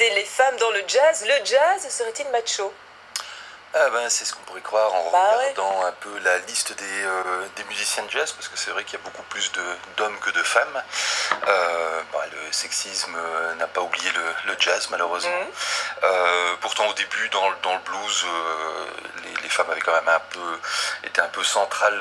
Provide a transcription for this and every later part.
c'était les femmes dans le jazz. Le jazz serait-il macho? Ah ben, c'est ce qu'on pourrait croire en Ouais. regardant un peu la liste des musiciens de jazz, parce que c'est vrai qu'il y a beaucoup plus d'hommes que de femmes. Le sexisme n'a pas oublié le jazz, malheureusement. Pourtant, au début, dans le blues, les femmes avaient quand même été un peu centrales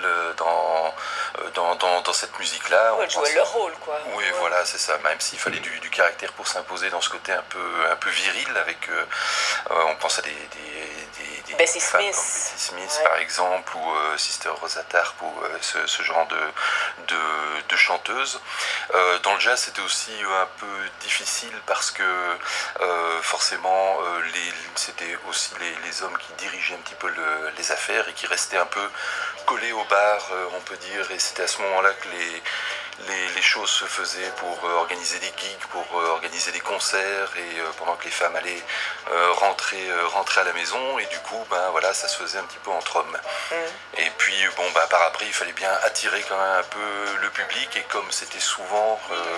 dans cette musique-là. Elles jouaient leur rôle, quoi. Oui, voilà, c'est ça. Même s'il fallait du caractère pour s'imposer dans ce côté un peu viril, avec, on pense à des Bessie femmes Smith. comme Bessie Smith, par exemple, ou Sister Rosa Tharpe, ou ce genre de chanteuse. Dans le jazz, c'était aussi un peu difficile parce que forcément, c'était aussi les hommes qui dirigeaient un petit peu les affaires et qui restaient un peu collés au bar, on peut dire. Et c'était à ce moment-là que les choses se faisaient pour organiser des gigs, pour organiser des concerts, et pendant que les femmes allaient rentrer à la maison, et du coup ça se faisait un petit peu entre hommes. Et puis par après il fallait bien attirer quand même un peu le public, et comme c'était souvent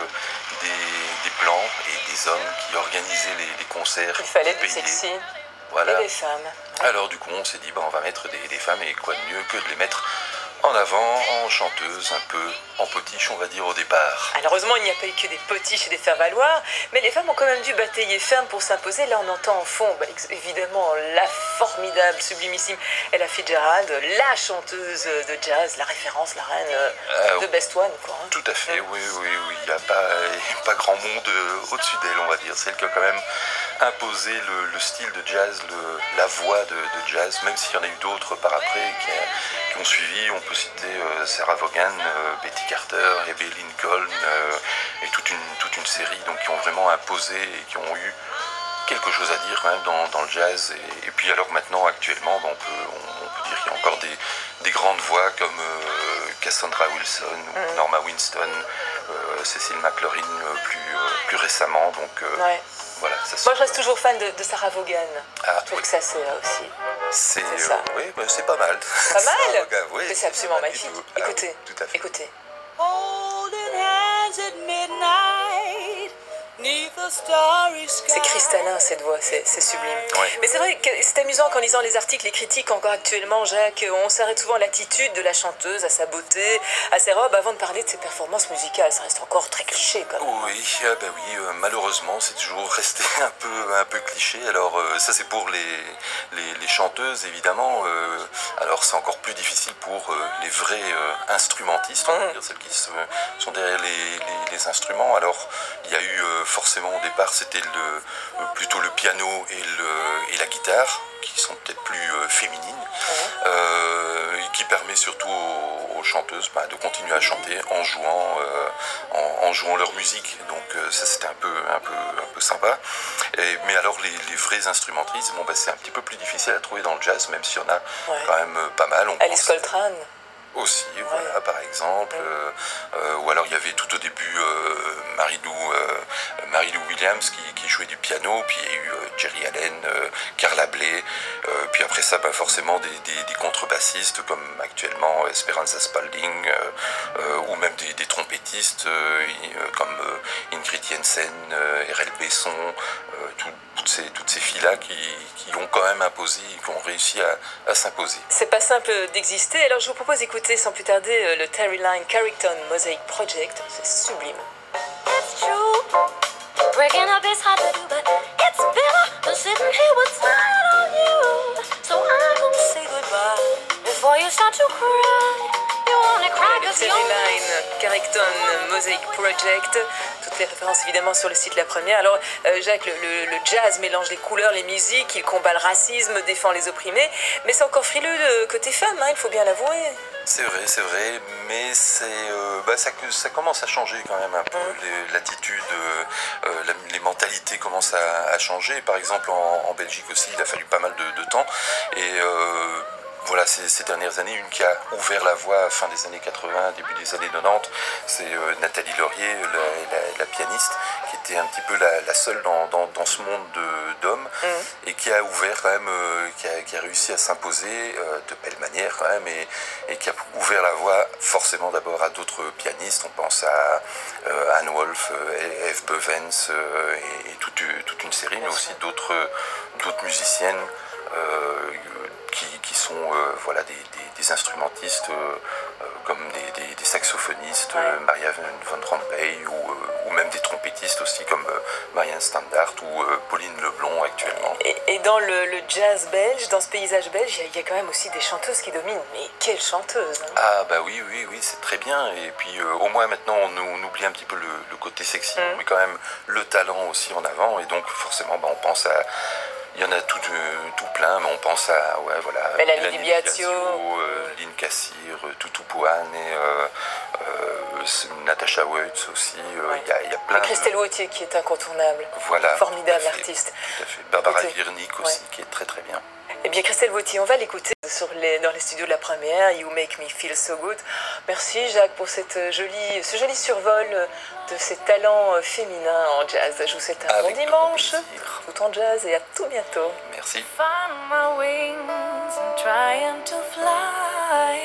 des blancs et des hommes qui organisaient les concerts, Il fallait du payaient, sexy. voilà. Et des femmes. Alors du coup on s'est dit on va mettre des femmes, et quoi de mieux que de les mettre en avant, en chanteuse, un peu en potiche, on va dire, au départ. Alors, heureusement, il n'y a pas eu que des potiches et des faire-valoir, mais les femmes ont quand même dû batailler ferme pour s'imposer. Là, on entend en fond, évidemment, la formidable, sublimissime Ella Fitzgerald, la chanteuse de jazz, la référence, la reine de Best One, quoi. Tout à fait, oui. Il n'y a pas grand monde au-dessus d'elle, on va dire. C'est elle qui a quand même imposé le style de jazz, la voix de jazz, même s'il y en a eu d'autres par après qui ont suivi. On peut citer Sarah Vaughan, Betty Carter, Herbie Lincoln, et toute une série qui ont vraiment imposé et qui ont eu quelque chose à dire quand même dans le jazz. Et puis alors maintenant, actuellement, on peut dire qu'il y a encore des grandes voix comme Cassandra Wilson ou Norma Winston, Cecil McLaurin plus récemment. Ouais. Voilà, moi, je reste toujours fan de Sarah Vaughan. Je trouve que ça, c'est aussi. C'est ça. Oui, c'est pas mal. Pas mal. Oui, mais c'est absolument magnifique. Écoutez. Tout à fait. Écoutez. C'est cristallin, cette voix, c'est sublime. Ouais. Mais c'est vrai que c'est amusant qu'en lisant les articles, les critiques encore actuellement, Jacques, on s'arrête souvent à l'attitude de la chanteuse, à sa beauté, à ses robes, avant de parler de ses performances musicales. Ça reste encore très cliché, quand même. Oui, malheureusement, c'est toujours resté un peu cliché. Alors ça, c'est pour les chanteuses, évidemment. Alors c'est encore plus difficile pour les vrais instrumentistes, on va dire, celles qui sont derrière les instruments. Alors il y a eu forcément au départ, c'était plutôt le piano et la guitare, qui sont peut-être plus féminines, et qui permet surtout aux chanteuses de continuer à chanter en jouant leur musique. Donc ça, c'était un peu sympa. Mais alors les vrais instrumentistes, c'est un petit peu plus difficile à trouver dans le jazz, même s'il y en a quand même pas mal. Alice Coltrane aussi, voilà, par exemple. Ou alors il y avait tout au début Mary-Lou Williams qui jouait du piano, puis il y a eu Jerry Allen, Carla Bley, puis après ça forcément des contrebassistes comme actuellement Esperanza Spalding, ou même des trompettistes comme Ingrid Jensen, R.L. Besson, toutes ces filles-là qui ont quand même imposé, qui ont réussi à s'imposer. C'est pas simple d'exister, alors je vous propose d'écouter sans plus tarder le Terry Lyne Carrington Mosaic Project, c'est sublime. It's true, breaking up is hard to do, but it's better than sitting here with smile on you. So I'm gonna say goodbye before you start to cry. Le Terry Lyne Carrington Mosaic Project, toutes les références évidemment sur le site La Première. Alors Jacques, le jazz mélange les couleurs, les musiques, il combat le racisme, défend les opprimés, mais c'est encore frileux côté femme, il faut bien l'avouer. C'est vrai, mais ça commence à changer quand même un peu. L'attitude, les mentalités commencent à changer. Par exemple, en Belgique aussi, il a fallu pas mal de temps. Et voilà, ces dernières années, une qui a ouvert la voie fin des années 80, début des années 90, c'est Nathalie Laurier, la pianiste, qui était un petit peu la seule dans ce monde d'hommes, et qui a ouvert quand même, qui a réussi à s'imposer de belle manière quand même, et qui a ouvert la voie forcément d'abord à d'autres pianistes. On pense à Anne Wolf, Eve Bevens, et toute une série, mais aussi d'autres musiciennes qui sont voilà, des instrumentistes comme des saxophonistes, Maria von Rompey, ou même des trompettistes aussi comme Marianne Standard ou Pauline Leblond actuellement. Et dans le jazz belge, dans ce paysage belge, il y a quand même aussi des chanteuses qui dominent. Mais quelle chanteuse, hein. Ah bah oui, c'est très bien. Et puis au moins maintenant on oublie un petit peu le côté sexy, on met quand même le talent aussi en avant, et donc forcément on pense à... Il y en a tout plein, mais on pense à Mélanie Biagio, Lynn Cassir, Tutu Pouane, et Natasha Woetz aussi. Il y a plein Christelle Wautier qui est incontournable. Voilà, formidable artiste. Tout à fait. Barbara Virnik aussi, qui est très très bien. Eh bien, Christelle Wautier, on va l'écouter dans les studios de la première, You Make Me Feel So Good. Merci Jacques pour ce joli survol de ces talents féminins en jazz. Je vous souhaite un bon dimanche, tout en jazz, et à tout bientôt. Merci. Find my wings and trying to fly,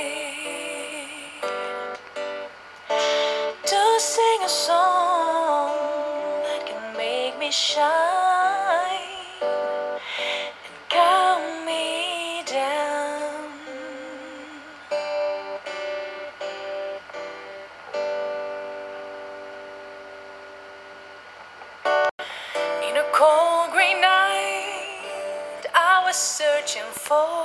to sing a song that can make me shine and calm me down. In a cold gray night, I was searching for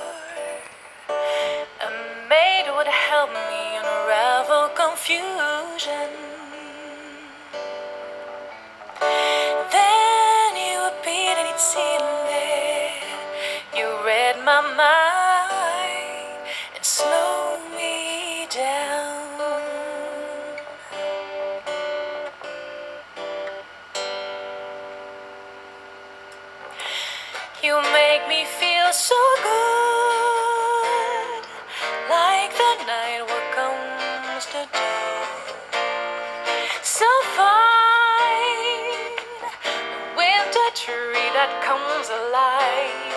a maid who would help me unravel confusion. Then you appeared and it seemed there. You read my mind and slowed me down. You make me feel so good, like the night what comes to dawn. So fine, the winter tree that comes alive.